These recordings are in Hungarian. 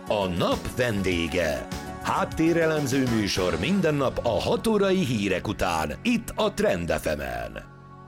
A nap vendége. Háttérelemző műsor minden nap a 6 órai hírek után, itt a Trend FM-en.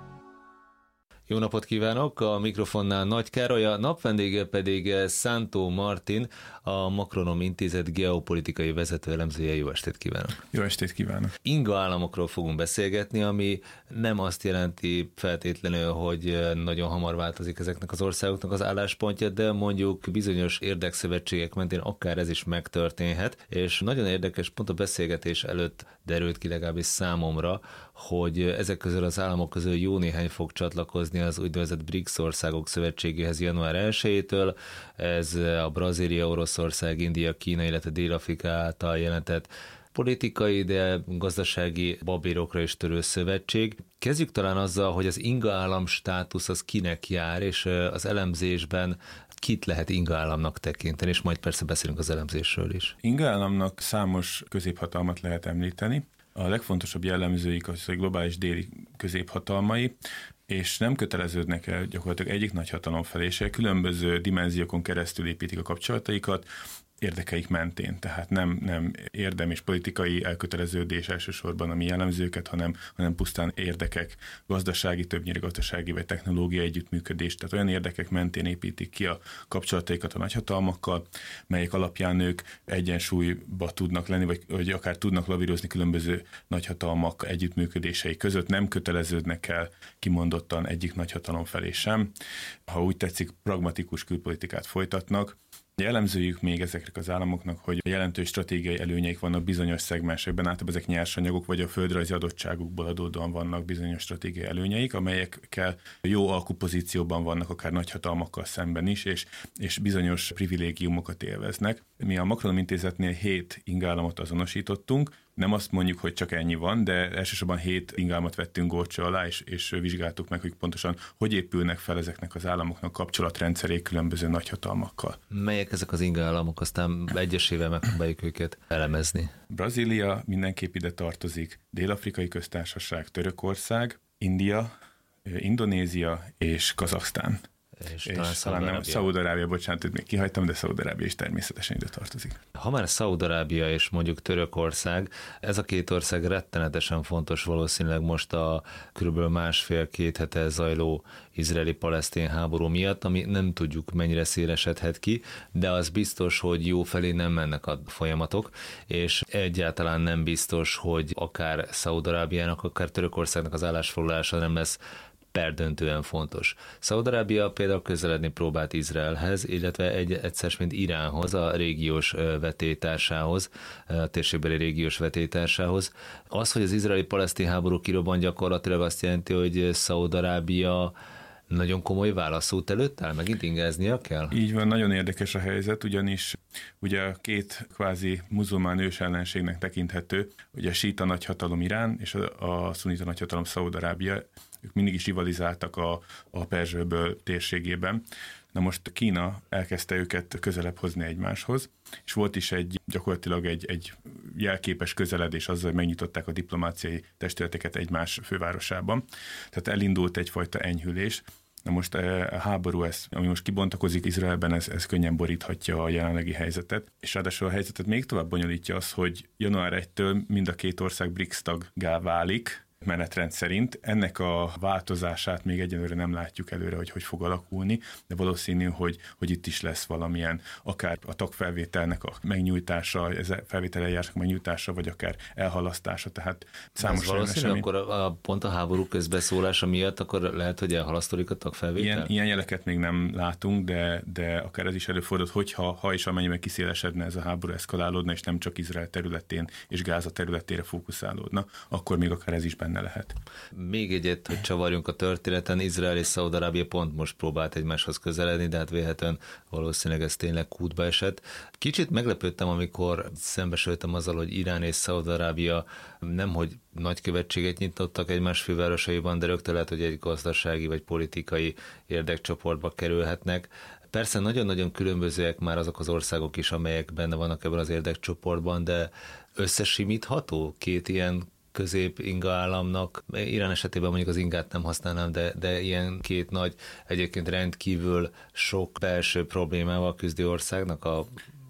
Jó napot kívánok! A mikrofonnál Nagy Károly, a napvendége pedig Szántó Martin, a Makronom Intézet geopolitikai vezetőelemzője. Jó estét kívánok! Jó estét kívánok! Inga államokról fogunk beszélgetni, ami nem azt jelenti feltétlenül, hogy nagyon hamar változik ezeknek az országoknak az álláspontja, de mondjuk bizonyos érdekszövetségek mentén akár ez is megtörténhet, és nagyon érdekes, pont a beszélgetés előtt derült ki legalábbis számomra, hogy ezek közül az államok közül jó néhány fog csatlakozni az úgynevezett BRICS országok szövetségéhez január 1-től. Ez a Brazília, Oroszország, India, Kína, illetve Dél-Afrika által jelentett politikai, de gazdasági babérokra is törő szövetség. Kezdjük talán azzal, hogy az inga állam státusz az kinek jár, és az elemzésben kit lehet inga államnak tekinteni, és majd persze beszélünk az elemzésről is. Inga államnak számos középhatalmat lehet említeni. A legfontosabb jellemzőik az a globális déli középhatalmai, és nem köteleződnek el gyakorlatilag egyik nagyhatalom felé se, különböző dimenziókon keresztül építik a kapcsolataikat, érdekeik mentén, tehát nem érdem és politikai elköteleződés elsősorban, ami jellemző őket, hanem pusztán érdekek, gazdasági, többnyire gazdasági vagy technológiai együttműködés, tehát olyan érdekek mentén építik ki a kapcsolataikat a nagyhatalmakkal, melyek alapján ők egyensúlyba tudnak lenni, vagy akár tudnak lavírozni különböző nagyhatalmak együttműködései között, nem köteleződnek el kimondottan egyik nagyhatalom felé sem. Ha úgy tetszik, pragmatikus külpolitikát folytatnak. Jellemzőjük még ezeknek az államoknak, hogy jelentős stratégiai előnyeik vannak bizonyos szegmensekben, általában ezek nyersanyagok vagy a földrajzi adottságukból adódóan vannak bizonyos stratégiai előnyeik, amelyekkel jó alkupozícióban vannak akár nagyhatalmakkal szemben is, és bizonyos privilégiumokat élveznek. Mi a Makronom Intézetnél 7 ingállamot azonosítottunk, nem azt mondjuk, hogy csak ennyi van, de elsősorban 7 ingállamot vettünk górcső alá, és vizsgáltuk meg, hogy pontosan hogy épülnek fel ezeknek az államoknak kapcsolatrendszerék különböző nagyhatalmakkal. Melyek ezek az ingaállamok, aztán egyesével megpróbáljuk őket elemezni? Brazília mindenképp ide tartozik, Dél-Afrikai Köztársaság, Törökország, India, Indonézia és Kazaksztán. És talán Szaúd-Arábia, bocsánat, még kihagytam, de Szaúd-Arábia is természetesen ide tartozik. Ha már Szaúd-Arábia és mondjuk Törökország, ez a két ország rettenetesen fontos valószínűleg most a körülbelül másfél-két hete zajló izraeli-palesztin háború miatt, ami nem tudjuk mennyire szélesedhet ki, de az biztos, hogy jó felé nem mennek a folyamatok, és egyáltalán nem biztos, hogy akár Szaúd-Arábiának, akár Törökországnak az állásfoglalása nem lesz perdöntően fontos. Szaúd-Arábia például közeledni próbált Izraelhez, illetve egyszer mint Iránhoz, a régiós vetétársához, a térségbeli régiós vetétársához. Az, hogy az izraeli-palesztin háború kirobban, gyakorlatilag azt jelenti, hogy Szaúd-Arábia nagyon komoly válaszút előtt áll, megint ingáznia kell? Így van, nagyon érdekes a helyzet, ugyanis ugye a két kvázi muzulmán ősellenségnek tekinthető, ugye a síta nagyhatalom Irán és a szunita nagyhatalom Szaúd-Arábia, ők mindig is rivalizáltak a Perzsőből térségében. Na most Kína elkezdte őket közelebb hozni egymáshoz, és volt is gyakorlatilag egy jelképes közeledés azzal, hogy megnyitották a diplomáciai testületeket egymás fővárosában. Tehát elindult egyfajta enyhülés. Na most a háború, ami most kibontakozik Izraelben, ez könnyen boríthatja a jelenlegi helyzetet, és ráadásul a helyzetet még tovább bonyolítja az, hogy január 1-től mind a két ország BRICS taggá válik, menetrend szerint. Ennek a változását még egyenlőre nem látjuk előre, hogy fog alakulni, de valószínű, hogy itt is lesz valamilyen, akár a tagfelvételnek a megnyújtása, felvételeljárásnak megnyújtása, vagy akár elhalasztása, tehát számos valószínű, akkor pont a háború közbeszólása miatt akkor lehet, hogy elhalasztódik a tagfelvétel? Ilyen jeleket még nem látunk, de akár ez is előfordult, hogyha és amennyiben kiszélesedne ez a háború, eszkalálódna, és nem csak Izrael területén és Gáza területére fókuszálódna, akkor még akár ez is benne lehet. Még egyet, hogy csavarjunk a történeten, Izrael és Szaúd-Arábia pont most próbált egymáshoz közeledni, de hát véletlenül valószínűleg ez tényleg kútba esett. Kicsit meglepődtem, amikor szembesültem azzal, hogy Irán és Szaúd-Arábia nemhogy nagykövetséget nyitottak egymás fővárosaiban, de rögtön lehet, hogy egy gazdasági vagy politikai érdekcsoportba kerülhetnek. Persze nagyon-nagyon különbözőek már azok az országok is, amelyek benne vannak ebben az érdekcsoportban, de összesimítható két ilyen közép-inga államnak. Irán esetében mondjuk az ingát nem használnám, de ilyen két nagy, egyébként rendkívül sok belső problémával küzdő országnak a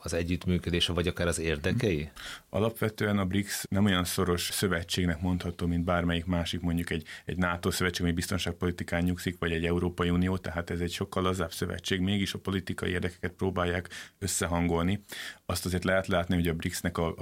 az együttműködése, vagy akár az érdekei? Alapvetően a BRICS nem olyan szoros szövetségnek mondható, mint bármelyik másik, mondjuk egy NATO szövetség, ami biztonságpolitikán nyugszik, vagy egy Európai Unió, tehát ez egy sokkal lazább szövetség, mégis a politikai érdekeket próbálják összehangolni. Azt azért lehet látni, hogy a BRICS-nek a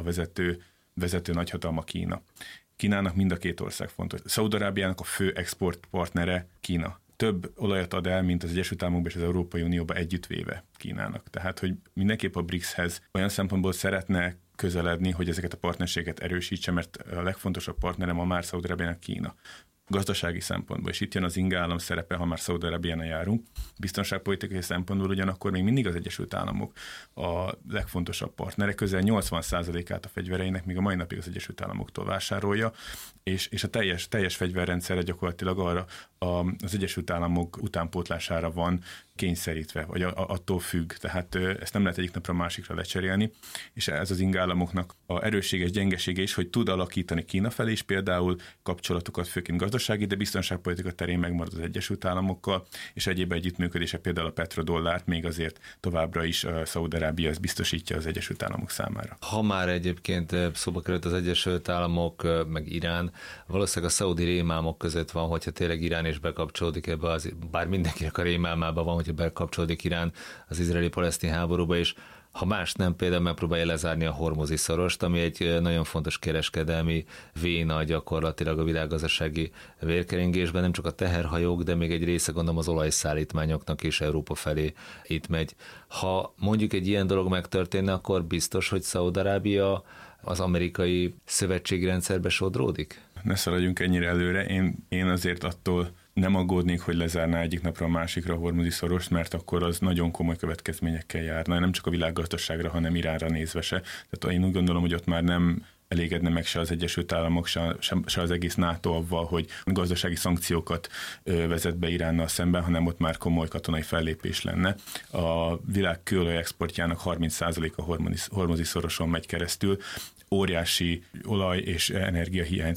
vezető nagyhatalma Kína. Kínának mind a két ország fontos. Szaúd-Arábiának a fő exportpartnere Kína. Több olajat ad el, mint az Egyesült Államokba és az Európai Unióba együttvéve Kínának. Tehát, hogy mindenképp a BRICS-hez olyan szempontból szeretne közeledni, hogy ezeket a partnerséget erősítse, mert a legfontosabb partnere ma már Szaúd-Arábiának Kína. Gazdasági szempontból, és itt jön az inga állam szerepe, ha már Szaúd-Arábiánál járunk. Biztonságpolitikai szempontból ugyanakkor még mindig az Egyesült Államok a legfontosabb partnere, közel 80%-át a fegyvereinek még a mai napig az Egyesült Államoktól vásárolja, és a teljes fegyverrendszerre gyakorlatilag arra az Egyesült Államok utánpótlására van kényszerítve, vagy attól függ. Tehát ezt nem lehet egyik napra másikra lecserélni, és ez az inga államoknak a erőssége és gyengesége is, hogy tud alakítani Kína felé is például kapcsolatokat, főként gazdasági, de biztonságpolitika terén megmarad az Egyesült Államokkal, és egyéb együttműködése például a petrodollárt még azért továbbra is Szaúd-Arábia ezt biztosítja az Egyesült Államok számára. Ha már egyébként szóba került az Egyesült Államok, meg Irán, valószínűleg a szaudi rémálmok között van, hogyha tényleg Irán is bekapcsolódik ebbe, bár mindenkinek a rémálmában van, hogyha bekapcsolódik Irán az izraeli-palesztin háborúba, és ha más nem, például megpróbálja lezárni a Hormuzi szorost, ami egy nagyon fontos kereskedelmi véna gyakorlatilag a világgazdasági vérkeringésben, nem csak a teherhajók, de még egy része, gondolom, az olajszállítmányoknak is Európa felé itt megy. Ha mondjuk egy ilyen dolog megtörténne, akkor biztos, hogy Szaúd-Arábia az amerikai szövetségi rendszerbe sodródik? Ne szaladjunk ennyire előre, én azért attól nem aggódnék, hogy lezárná egyik napra a másikra a Hormuzi szorost, mert akkor az nagyon komoly következményekkel járna, nem csak a világgazdaságra, hanem Iránra nézve se. Tehát én úgy gondolom, hogy ott már nem elégedne meg se az Egyesült Államok, se az egész NATO avval, hogy gazdasági szankciókat vezet be Iránnal szemben, hanem ott már komoly katonai fellépés lenne. A világ kőolaj exportjának 30%-a Hormuzi szoroson megy keresztül, óriási olaj- és energiahiányt,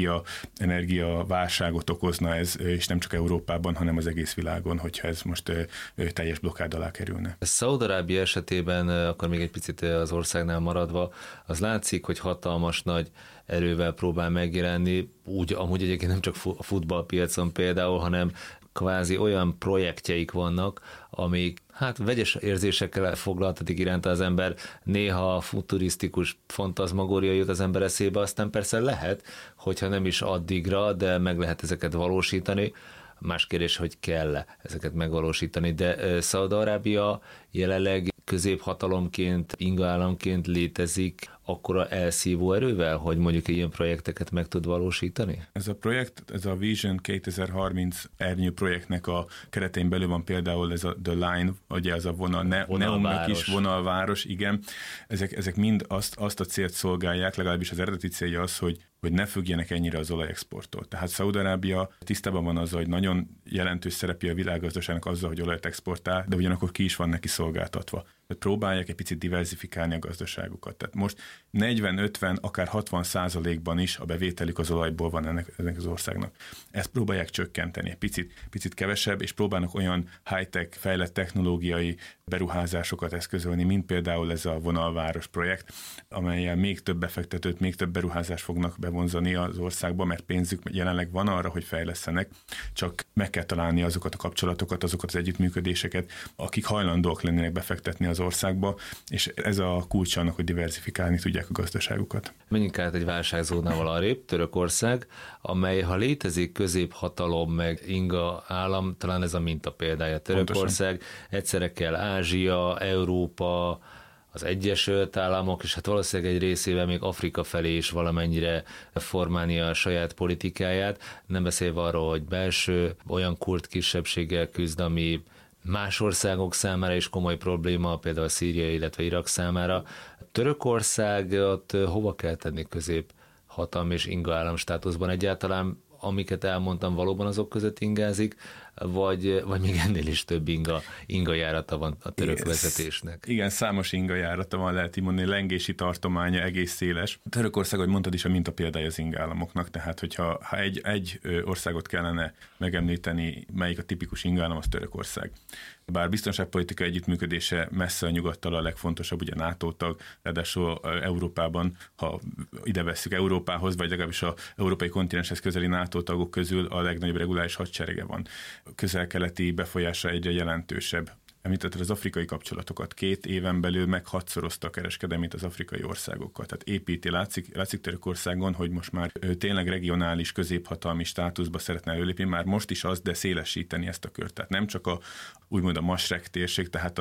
energiaválságot okozna ez, és nem csak Európában, hanem az egész világon, hogyha ez most teljes blokkád alá kerülne. Szaúd-Arábia esetében, akkor még egy picit az országnál maradva, az látszik, hogy hatalmas nagy erővel próbál megjelenni, úgy amúgy egyébként nem csak a futballpiacon például, hanem kvázi olyan projektjeik vannak, amik vegyes érzésekkel foglaltatik iránta az ember, néha futurisztikus fantazmagória jut az ember eszébe, aztán persze lehet, hogyha nem is addigra, de meg lehet ezeket valósítani. Más kérdés, hogy kell ezeket megvalósítani, de Szaúd-Arábia jelenleg középhatalomként, inga államként létezik akkora elszívó erővel, hogy mondjuk ilyen projekteket meg tud valósítani? Ez a projekt, ez a Vision 2030 ernyő projektnek a keretein belül van például ez a The Line, ugye az a Neumnak is vonalváros, igen. Ezek mind azt a célt szolgálják, legalábbis az eredeti célja az, hogy ne függjenek ennyire az olajexporttól. Tehát Szaúd-Arábia tisztában van azzal, hogy nagyon jelentős szerepje a világgazdaságnak azzal, hogy olajat exportál, de ugyanakkor ki is van neki szolgáltatva. Tehát próbálják egy picit diversifikálni a gazdaságukat. Tehát most 40-50, akár 60%-ban is a bevételük az olajból van ennek az országnak. Ezt próbálják csökkenteni, egy picit kevesebb, és próbálnak olyan high-tech, fejlett technológiai beruházásokat eszközölni, mint például ez a vonalváros projekt, amellyel még több befektetőt, még több beruházást fognak bevonzani az országba, mert pénzük jelenleg van arra, hogy fejlesztenek, csak meg kell találni azokat a kapcsolatokat, azokat az együttműködéseket, akik hajlandóak lennének befektetni az országba, és ez a kulcsa annak, hogy diversifikálni tudják a gazdaságukat. Menjünk át egy válságzónával arrébb, Törökország, amely, ha létezik középhatalom meg inga állam, talán ez a minta példája. Törökország, egyszerre kell Ázsia, Európa, az Egyesült Államok, és hát valószínűleg egy részével még Afrika felé is valamennyire formálni a saját politikáját, nem beszélve arról, hogy belső olyan kurd kisebbséggel küzd, ami más országok számára is komoly probléma, például Szíria, illetve Irak számára. Törökországot hova kell tenni középhatalmi és inga állam státuszban egyáltalán, amiket elmondtam, valóban azok között ingázik, vagy még ennél is több inga járata van a török vezetésnek? Igen, számos inga járata van, lehet így mondani, lengési tartománya egész széles. Törökország, ahogy mondtad is, a mintapéldája az ingállamoknak, tehát hogyha egy országot kellene megemlíteni, melyik a tipikus ingállam, az Törökország. Bár biztonságpolitika együttműködése messze a nyugattal a legfontosabb, ugye NATO tag, ráadásul Európában, ha ide vesszük Európához, vagy legalábbis az európai kontinenshez közeli NATO tagok közül a legnagyobb reguláris hadserege van. Közel-keleti befolyása egyre jelentősebb. Említetted az afrikai kapcsolatokat. 2 éven belül meg 6-szorozta a kereskedelmét az afrikai országokkal. Tehát építi, látszik Törökországon, hogy most már tényleg regionális, középhatalmi státuszba szeretne előlépni, már most is az, de szélesíteni ezt a kört. Tehát nem csak úgymond a Masrek térség, tehát a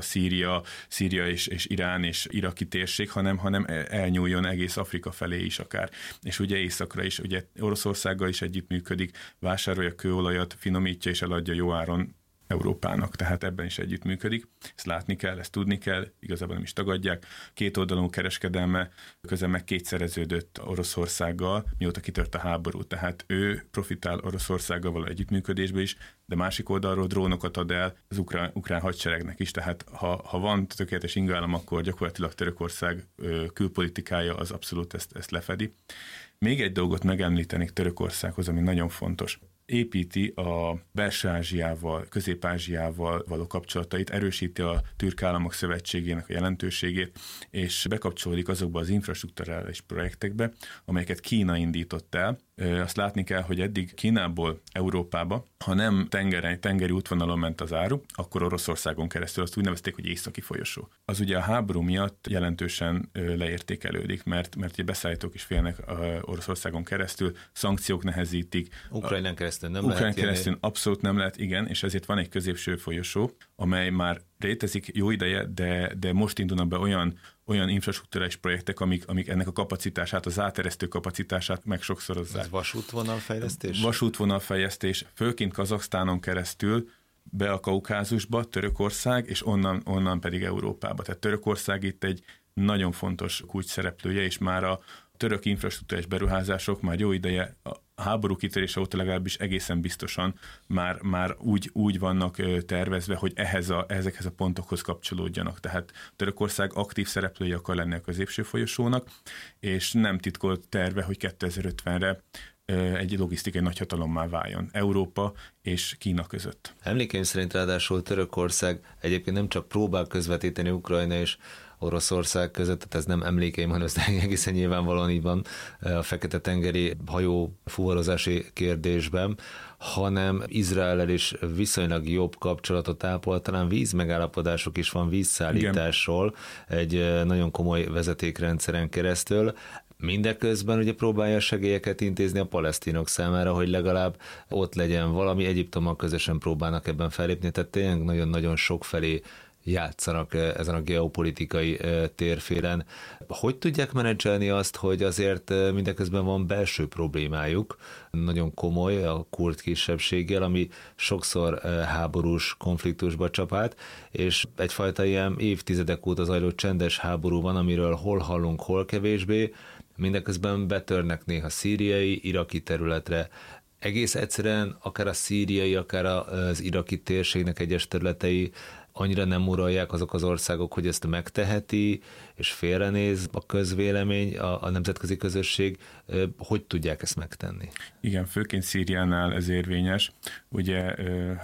Szíria és Irán és iraki térség, hanem elnyúljon egész Afrika felé is akár. És ugye északra is, ugye Oroszországgal is együttműködik, vásárolja kőolajat, finomítja és eladja jó áron Európának, tehát ebben is együttműködik. Ezt látni kell, ezt tudni kell, igazából nem is tagadják. Kétoldalú kereskedelme közben meg kétszereződött Oroszországgal, mióta kitört a háború. Tehát ő profitál Oroszországgal való együttműködésbe is, de másik oldalról drónokat ad el az ukrán hadseregnek is. Tehát ha van tökéletes ingállam, akkor gyakorlatilag Törökország külpolitikája az abszolút ezt lefedi. Még egy dolgot megemlítenék Törökországhoz, ami nagyon fontos. Építi a Belső-Ázsiával, Közép-Ázsiával való kapcsolatait, erősíti a Türk Államok Szövetségének a jelentőségét, és bekapcsolódik azokba az infrastrukturális projektekbe, amelyeket Kína indított el. Azt látni kell, hogy eddig Kínából Európába, ha nem tengeri útvonalon ment az áru, akkor Oroszországon keresztül, azt úgy nevezték, hogy északi folyosó. Az ugye a háború miatt jelentősen leértékelődik, mert ugye beszállítók is félnek Oroszországon keresztül, szankciók nehezítik. Ukrajnán keresztül nem Ukrán lehet keresztül abszolút nem lehet, igen, és ezért van egy középső folyosó, amely már létezik jó ideje, de most indulnak be olyan infrastruktúrális projektek, amik ennek a kapacitását, az áteresztő kapacitását meg sokszorozzák. Ez vasútvonalfejlesztés? Vasútvonalfejlesztés, főként Kazaksztánon keresztül be a Kaukázusba, Törökország, és onnan pedig Európába. Tehát Törökország itt egy nagyon fontos kulcs szereplője, és már a török infrastruktúrális beruházások már jó ideje, a háború kitörése óta legalábbis egészen biztosan már úgy vannak tervezve, hogy ezekhez a pontokhoz kapcsolódjanak. Tehát Törökország aktív szereplője akar lenni a középső folyosónak, és nem titkolt terve, hogy 2050-re egy logisztikai nagyhatalommá váljon Európa és Kína között. Emlékeim szerint ráadásul Törökország egyébként nem csak próbál közvetíteni Ukrajna és Oroszország között, tehát ez nem emlékeim, hanem ez egészen nyilvánvalóan így van a Fekete-tengeri hajó fuvarozási kérdésben, hanem Izraellel is viszonylag jobb kapcsolatot ápol, talán vízmegállapodások is van vízszállításról, egy nagyon komoly vezetékrendszeren keresztül. Mindeközben ugye próbálja segélyeket intézni a palesztinok számára, hogy legalább ott legyen valami, Egyiptommal közösen próbálnak ebben fellépni, tehát tényleg nagyon-nagyon sokfelé játszanak ezen a geopolitikai térfélen. Hogy tudják menedzselni azt, hogy azért mindeközben van belső problémájuk, nagyon komoly a kurd kisebbséggel, ami sokszor háborús konfliktusba csap át, és egyfajta ilyen évtizedek óta zajló csendes háború van, amiről hol hallunk, hol kevésbé, mindeközben betörnek néha szíriai, iraki területre. Egész egyszerűen akár a szíriai, akár az iraki térségnek egyes területei annyira nem uralják azok az országok, hogy ezt megteheti, és félrenéz a közvélemény, a nemzetközi közösség, hogy tudják ezt megtenni? Igen, főként Szíriánál ez érvényes. Ugye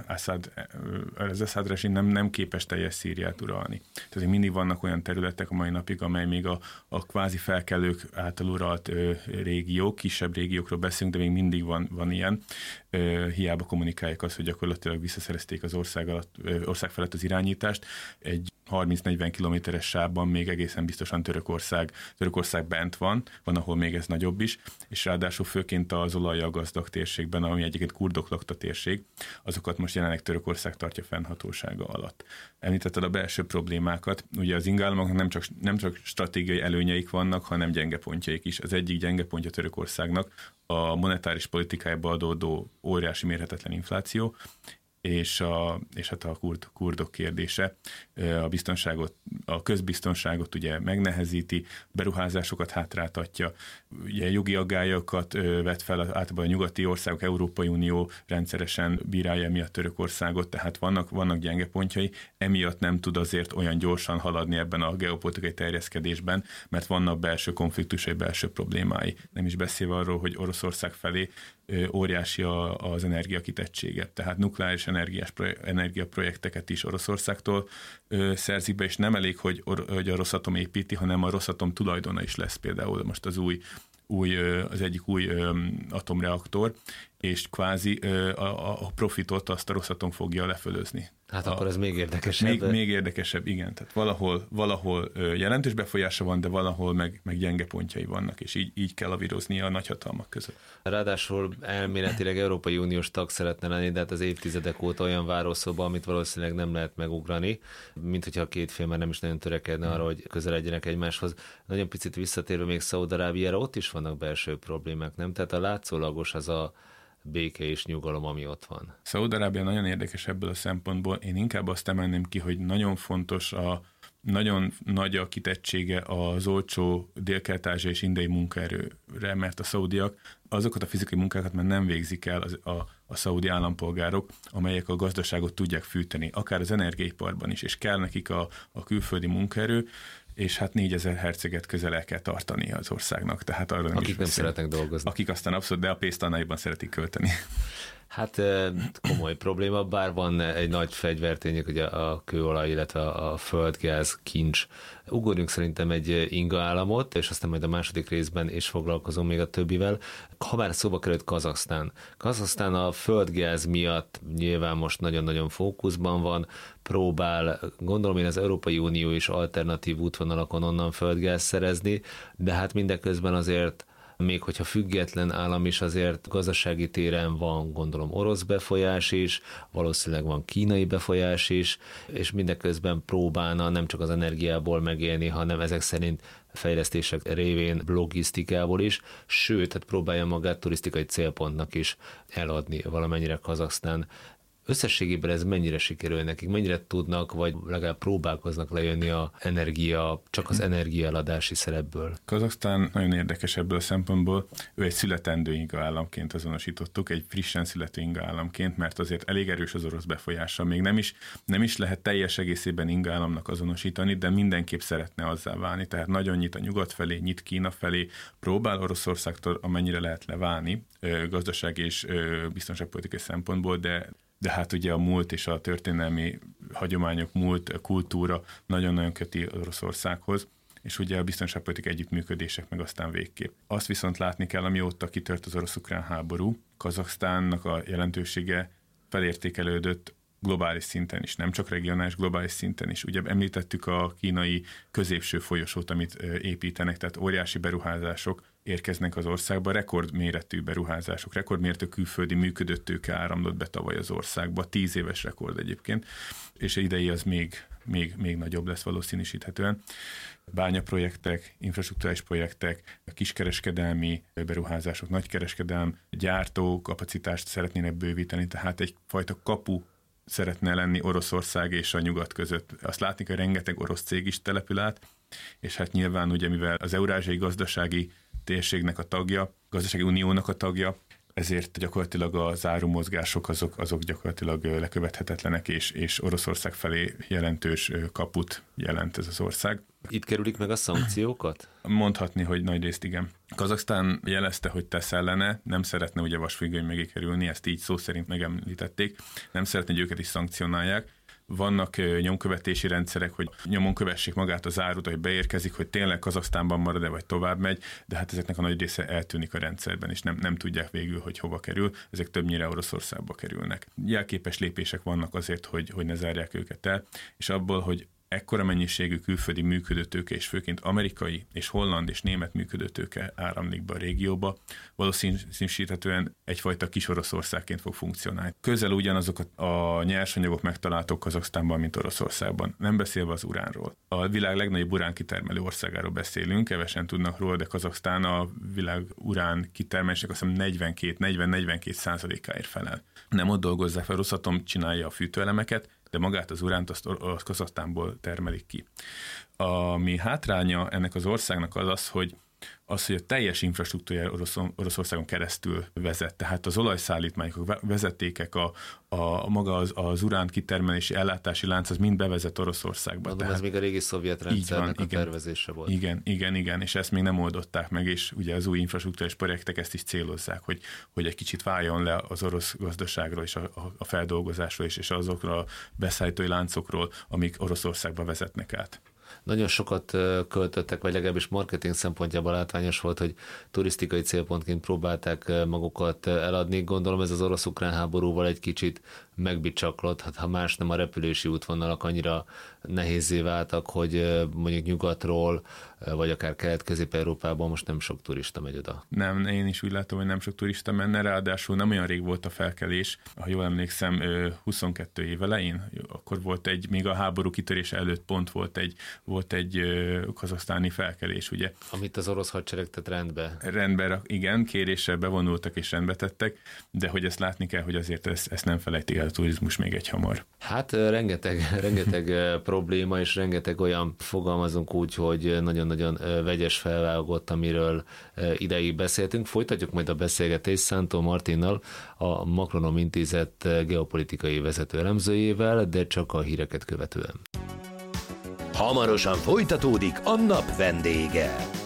az Assad rezsim nem képes teljes Szíriát uralni. Tehát mindig vannak olyan területek a mai napig, amely még a kvázi felkelők által uralt régiók, kisebb régiókról beszélünk, de még mindig van ilyen. Hiába kommunikálják azt, hogy gyakorlatilag visszaszerezték az ország felett az irányítást. Egy 30-40 kilométeres sávban még egészen biztosan Törökország bent van, ahol még ez nagyobb is, és ráadásul főként az olajjal gazdag térségben, ami egyébként kurdok lakta térség, azokat most jelenleg Törökország tartja fennhatósága alatt. Említetted a belső problémákat, ugye az ingállamoknak nem csak stratégiai előnyeik vannak, hanem gyenge pontjaik is. Az egyik gyenge pontja Törökországnak a monetáris politikájába adódó óriási mérhetetlen infláció, és hát a kurdok kérdése a közbiztonságot ugye megnehezíti, beruházásokat hátráltatja, ugye jogi aggályokat vet fel, általában a nyugati országok, Európai Unió rendszeresen bírálja emiatt Törökországot, tehát vannak gyenge pontjai, emiatt nem tud azért olyan gyorsan haladni ebben a geopolitikai terjeszkedésben, mert vannak belső konfliktusai, belső problémái. Nem is beszélve arról, hogy Oroszország felé óriási az energiakitettsége, tehát nukleáris energiaprojekteket is Oroszországtól szerzik be, és nem elég, hogy a Rosatom építi, hanem a Rosatom tulajdona is lesz például most az egyik új atomreaktor, és kvázi a profitot azt a Rosatom fogja lefölözni. Hát akkor ez még érdekesebb. Még érdekesebb, igen. Tehát valahol jelentős befolyása van, de valahol meg gyenge pontjai vannak, és így kell lavíroznia a nagyhatalmak között. Ráadásul elméletileg Európai Uniós tag szeretne lenni, de hát az évtizedek óta olyan várószoba, amit valószínűleg nem lehet megugrani, mint hogyha a két fél már nem is nagyon törekedne arra, hogy közeledjenek egymáshoz. Nagyon picit visszatérve még Szaúd-Arábiára, ott is vannak belső problémák, nem? Tehát a látszólagos az a béke és nyugalom, ami ott van. Szaúd-Arábia nagyon érdekes ebből a szempontból. Én inkább azt emelném ki, hogy nagyon fontos, nagyon nagy a kitettsége az olcsó dél-kelet-ázsiai és indiai munkaerőre, mert a szaudiak azokat a fizikai munkákat már nem végzik el a szaudi állampolgárok, amelyek a gazdaságot tudják fűteni, akár az energiaiparban is, és kell nekik a külföldi munkaerő, és hát 4000 herceget közel el kell tartani az országnak. Tehát arra akik nem szeretnek dolgozni. Akik aztán abszolút, de a pénzt annyiban szeretik költeni. Hát komoly probléma, bár van egy nagy fegyvertények, ugye a kőolaj, illetve a földgáz, kincs. Ugorjunk szerintem egy inga államot, és aztán majd a második részben is foglalkozom még a többivel. Ha már szóba került Kazahsztán. Kazahsztán a földgáz miatt nyilván most nagyon-nagyon fókuszban van, próbál, gondolom én az Európai Unió is alternatív útvonalakon onnan földgáz szerezni, de hát mindeközben azért még hogyha független állam is, azért gazdasági téren van, gondolom, orosz befolyás is, valószínűleg van kínai befolyás is, és mindeközben próbálna nem csak az energiából megélni, hanem ezek szerint fejlesztések révén logisztikából is, sőt, hát próbálja magát turisztikai célpontnak is eladni valamennyire Kazahsztán. Összességében ez mennyire sikerül nekik, mennyire tudnak, vagy legalább próbálkoznak lejönni csak az energiaeladási szerepből? Kazahsztán nagyon érdekes ebből a szempontból. Ő egy születendő inga államként azonosítottuk, egy frissen születő inga államként, mert azért elég erős az orosz befolyása. Még nem is lehet teljes egészében inga államnak azonosítani, de mindenképp szeretne azzá válni. Tehát nagyon nyit a nyugat felé, nyit Kína felé, próbál Oroszországtól amennyire lehet leválni gazdasági és biztonságpolitikai szempontból, de hát ugye a múlt és a történelmi hagyományok, a kultúra nagyon-nagyon köti Oroszországhoz, és ugye a biztonságpolitikai együttműködések meg aztán végképp. Azt viszont látni kell, amióta kitört az orosz-ukrán háború, Kazahsztánnak a jelentősége felértékelődött globális szinten is, nem csak regionális, globális szinten is. Ugye említettük a kínai középső folyosót, amit építenek, tehát óriási beruházások érkeznek az országba, rekordméretű beruházások, rekordméretű külföldi működőtőke áramlott be tavaly az országba, 10 éves rekord egyébként, és idei az még nagyobb lesz valószínűsíthetően. Bányaprojektek, infrastrukturális projektek, kiskereskedelmi beruházások, nagykereskedelmi gyártókapacitást szeretnének bővíteni, tehát egyfajta kapu szeretne lenni Oroszország és a nyugat között. Azt látni, hogy rengeteg orosz cég is települ át, és hát nyilván ugye, mivel az Eurázsiai Gazdasági Térségnek a tagja, Gazdasági Uniónak a tagja, ezért gyakorlatilag az árumozgások azok gyakorlatilag lekövethetetlenek, és Oroszország felé jelentős kaput jelent ez az ország. Itt kerülik meg a szankciókat? Mondhatni, hogy nagyrészt igen. Kazahsztán jelezte, hogy tesz ellene, nem szeretne ugye vasfüggöny mögé kerülni, ezt így szó szerint megemlítették, nem szeretne, hogy őket is szankcionálják. Vannak nyomkövetési rendszerek, hogy nyomon kövessék magát az árut, hogy beérkezik, hogy tényleg Kazahsztánban marad-e, vagy tovább megy, de hát ezeknek a nagy része eltűnik a rendszerben, és nem tudják végül, hogy hova kerül, ezek többnyire Oroszországba kerülnek. Jelképes lépések vannak azért, hogy ne zárják őket el, és abból, hogy ekkora mennyiségű külföldi működőtőke, és főként amerikai és holland és német működőtőke áramlik be a régióba, valószínűsíthetően egyfajta kis Oroszországként fog funkcionálni. Közel ugyanazokat a nyersanyagok megtalálhatók Kazaksztánban, mint Oroszországban. Nem beszélve az uránról. A világ legnagyobb uránkitermelő országáról beszélünk, kevesen tudnak róla, de Kazaksztán a világ urán kitermelésnek azt hiszem 40-42% felel. Nem ott dolgozzák fel, Rosatom csinálja a fűtőelemeket, de magát az uránt azt Kazaksztánból termelik ki. Ami hátránya ennek az országnak az, hogy a teljes infrastruktúrája Oroszországon keresztül vezet. Tehát az olajszállítmányok, a vezetékek, maga az urán kitermelési ellátási lánc, az mind bevezet Oroszországba. Mondom, ez még a régi szovjet rendszernek a tervezése volt. Igen, és ezt még nem oldották meg, és ugye az új infrastruktúrás projektek ezt is célozzák, hogy egy kicsit váljon le az orosz gazdaságról és a feldolgozásról és azokról a beszállítói láncokról, amik Oroszországba vezetnek át. Nagyon sokat költöttek, vagy legalábbis marketing szempontjából látványos volt, hogy turisztikai célpontként próbálták magukat eladni. Gondolom ez az orosz-ukrán háborúval egy kicsit megbicsaklott, ha más nem, a repülési útvonalak annyira nehézzé váltak, hogy mondjuk nyugatról, vagy akár Kelet-Közép-Európában most nem sok turista megy oda. Nem, én is úgy látom, hogy nem sok turista menne, ráadásul nem olyan rég volt a felkelés, ha jól emlékszem, 22 év elején, akkor volt még a háború kitörése előtt pont volt egy kazaksztáni felkelés, ugye. Amit az orosz hadsereg tett rendbe. Rendbe, igen, kéréssel bevonultak és rendbe tettek, de hogy ezt látni kell, hogy azért ezt nem felejtik el a turizmus még egy hamar. Hát rengeteg probléma, és rengeteg olyan, fogalmazunk úgy, hogy nagyon-nagyon vegyes felvágott, amiről ideig beszéltünk. Folytatjuk majd a beszélgetést Szántó Martinnal, a Makronom Intézet geopolitikai vezető elemzőjével, de csak a híreket követően. Hamarosan folytatódik a nap vendége.